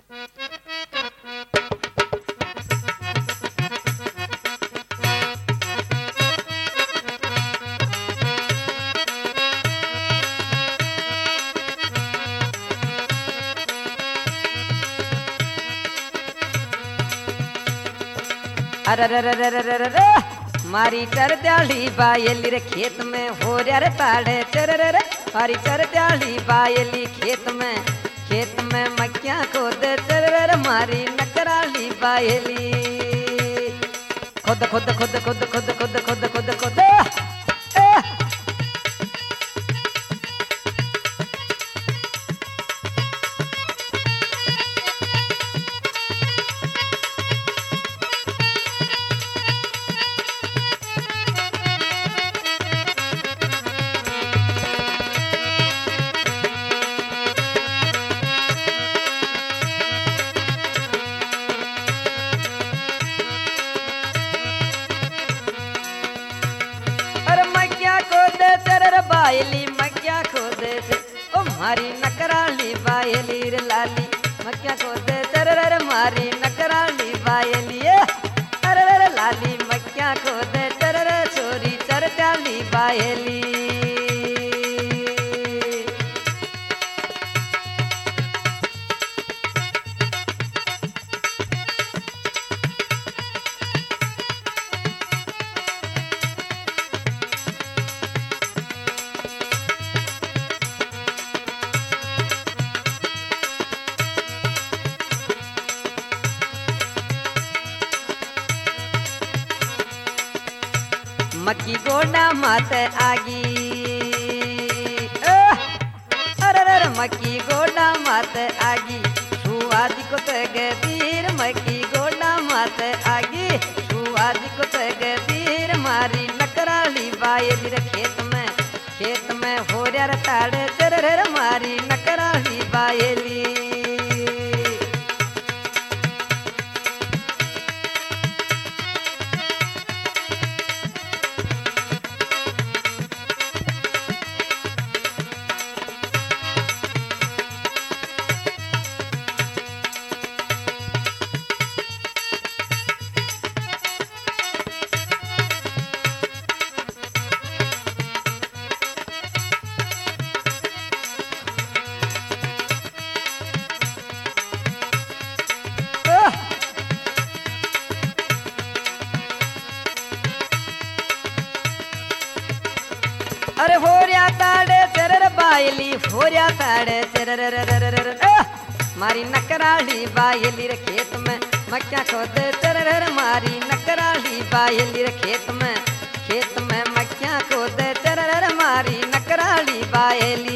अरे मारी चरत्याली बायली रे खेत में हो रे ताड़े चर मारी चरत्याली बायली खेत में मक्या को दे चर मारी नकराली बायली खुद खुद खुद खुद खुद खुद खुद खुद खुद बायली मक्या को दे ओ मारी नकराली बायली रे लाली मक्या को दे चर मारी नकराली बायली अरे लाली मक्या को दे चर छोरी चरत्याली बायली मक्की गोडा मात आगी अरे मक्की गोडा मात आगी सुवादी को तगदीर मक्की गोडा मात आगी सुवादी को तगदीर मारी नकराली बायली रे खेत में हो रे ताड़े चर मारी नकराली बायली अरे हो रया ताड़े चर बायली हो रया ताड़े चर मारी नकराली बायली रे खेत में मक्या को दे चर मारी नकराली बायली रे खेत में मक्या को दे चर मारी नकराली बायली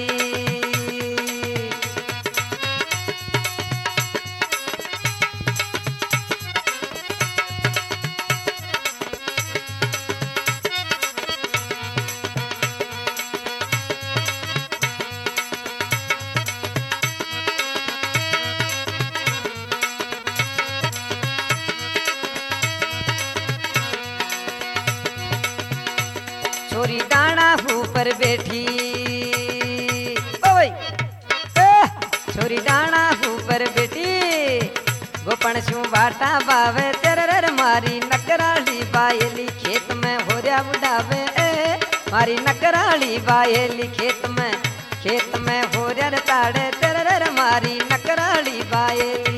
छोरी दाना ऊपर बैठी ओए छोरी दाना ऊपर बैठी गोपन शू बाटा बावे चर मारी नकराली बायली खेत में हो रया बुढ़ावे मारी नकराली बायली खेत में हो रया ताड़े चर मारी नकराली बायली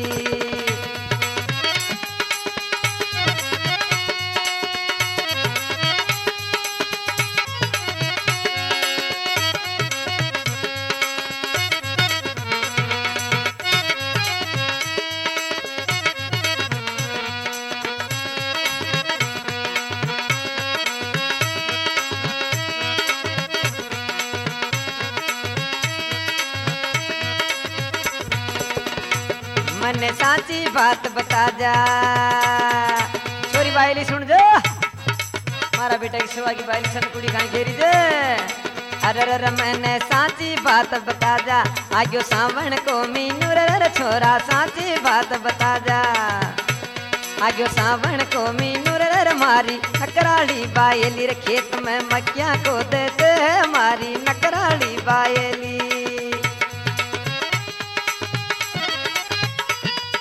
मने साची बात बता जा छोरी बायली सुन जा मारा बेटा की सेवा की बायली सन कुड़ी कहाँ घेरी दे अरे मैंने साची बात बता जा आग्यो सावन को मीनू रे छोरा साची बात बता जा आग्यो सावन को मीनू रे मारी नकराली बायली रे खेत में मक्या को देते मारी नकराली बायली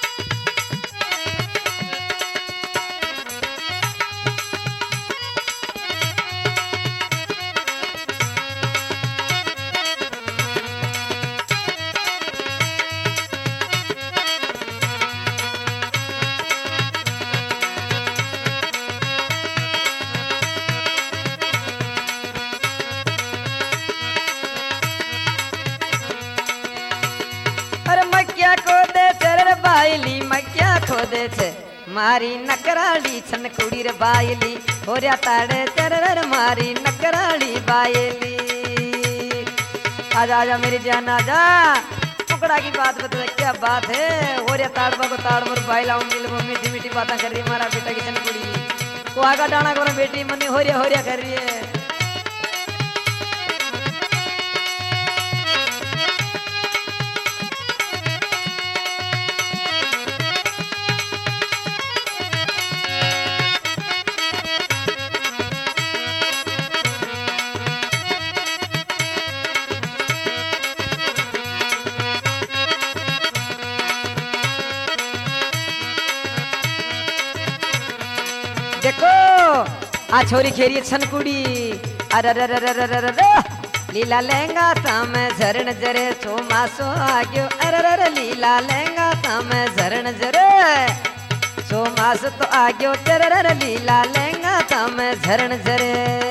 खोदे छे मारी नकराली छन कुड़ी रे बायली होरिया ताड़े चरर मारी नकराली बायली। आजा आजा मेरी जान आजा टुकड़ा की बात बता क्या बात है। होरिया ताड़बा को ताड़ मोर बायला मिल मीठी मीठी बातें कर रही है मारा बेटा की छन कुड़ी को आगा डाना करो बेटी मनी होरिया होरिया कर रही है। देखो आ छोरी खेरी छन कुड़ी अरे लीला लहंगा ताम झरण जरे छो मासो आग्यो अरे लीला लहंगा ताम झरण जरे छो मासो तो आग्यो तेरे लीला लहंगा ताम झरण जरे।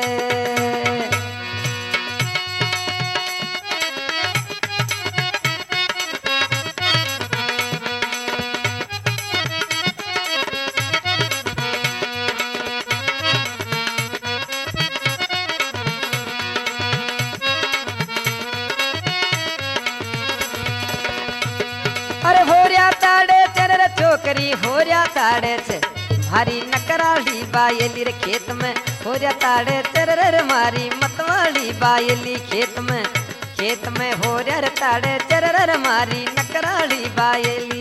अरे होरिया ताड़े चरर चोकरी होरिया ताड़े छे मारी नकराली बायली रे खेत में होरिया ताड़े चरर मारी मतवाली बायली खेत में होरिया रे ताड़े चरर मारी नकराली बायली।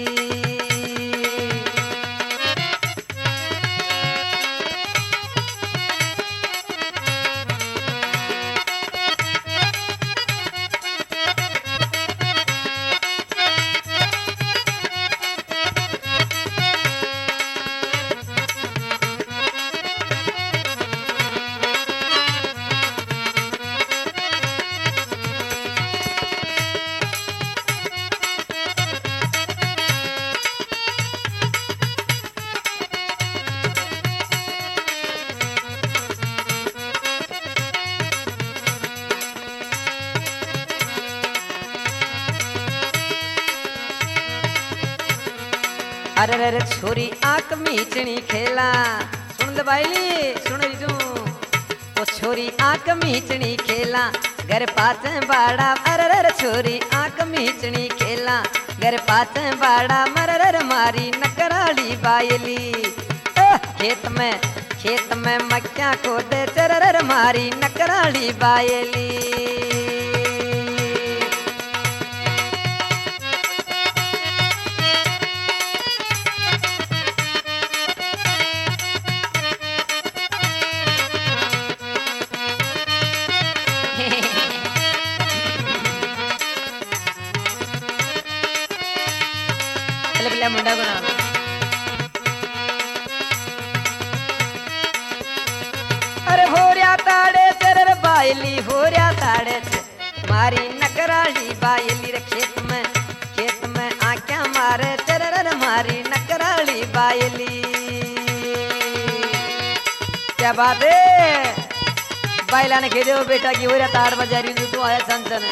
अरे रे छोरी आंख मीचनी खेला सुन ले बाईली सुन रीजू वो छोरी आंख मीचनी खेला घर पास बाड़ा अरे रे छोरी आंख मीचनी खेला घर पास बाड़ा मरर मारी नकराली बायली। खेत में मक्या को दे चरर मारी नकराली बायली। मुंडा को नाम अरे होरिया ताड़े चरर बायली होरिया ताड़े मारी नकराली बायली रे खेत में आंखें मारे चरर मारी नकराली बायली। क्या बात है बायला ने कह दो बेटा की होरिया ताड़ बजा रही तू आया चंचन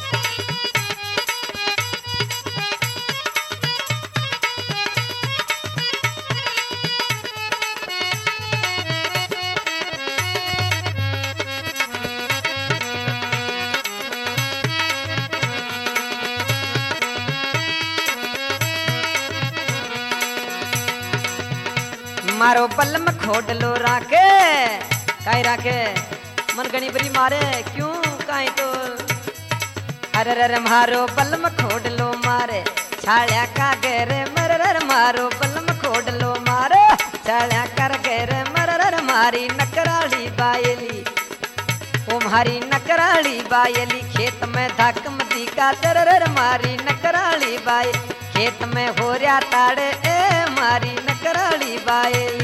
मारो पल्लम खोडलो राखे काई राखे मन गणी बरी मारे क्यों काई तो अरे मारो पल्लम खोडलो मारे छाड़िया का गेरे मरर मारो पल्लम खोडलो मारे छाड़िया कर गेरे मरर मारी नकराली बायली ओ मारी नकराली बायली खेत में धक मती का चरर मारी नकराली बाय खेत में होरिया ताड़े ए मारी नकराली बायली।